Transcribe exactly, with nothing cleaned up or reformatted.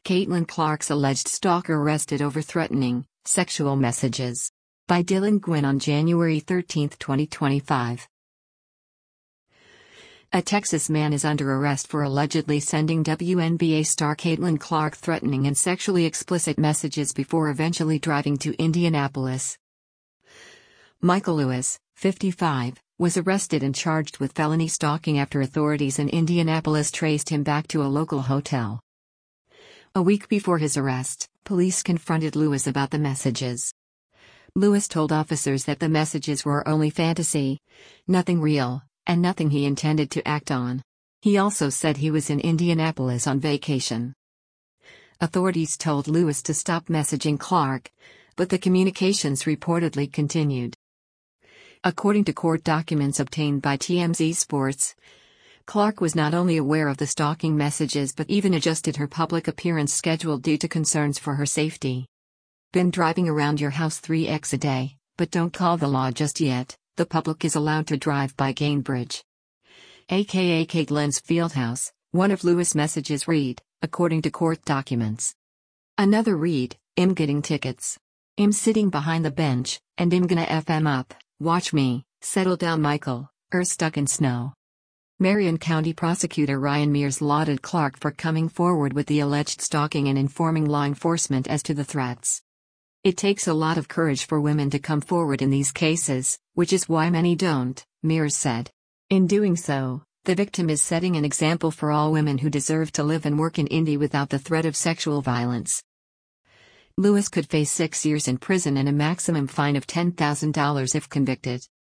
Caitlin Clark's alleged stalker arrested over threatening, sexual messages. By Dylan Gwynn on January thirteenth, twenty twenty-five. A Texas man is under arrest for allegedly sending W N B A star Caitlin Clark threatening and sexually explicit messages before eventually driving to Indianapolis. Michael Lewis, fifty-five, was arrested and charged with felony stalking after authorities in Indianapolis traced him back to a local hotel. A week before his arrest, police confronted Lewis about the messages. Lewis told officers that the messages were only fantasy, nothing real, and nothing he intended to act on. He also said he was in Indianapolis on vacation. Authorities told Lewis to stop messaging Clark, but the communications reportedly continued. According to court documents obtained by T M Z Sports, Clark was not only aware of the stalking messages but even adjusted her public appearance schedule due to concerns for her safety. Been driving around your house three times a day, but don't call the law just yet. The public is allowed to drive by Gainbridge, aka Caitlin's Fieldhouse. One of Lewis' messages read, according to court documents. Another read, I'm getting tickets. I'm sitting behind the bench, and I'm gonna F M up, watch me, settle down Michael, er stuck in snow. Marion County Prosecutor Ryan Mears lauded Clark for coming forward with the alleged stalking and informing law enforcement as to the threats. It takes a lot of courage for women to come forward in these cases, which is why many don't, Mears said. In doing so, the victim is setting an example for all women who deserve to live and work in Indy without the threat of sexual violence. Lewis could face six years in prison and a maximum fine of ten thousand dollars if convicted.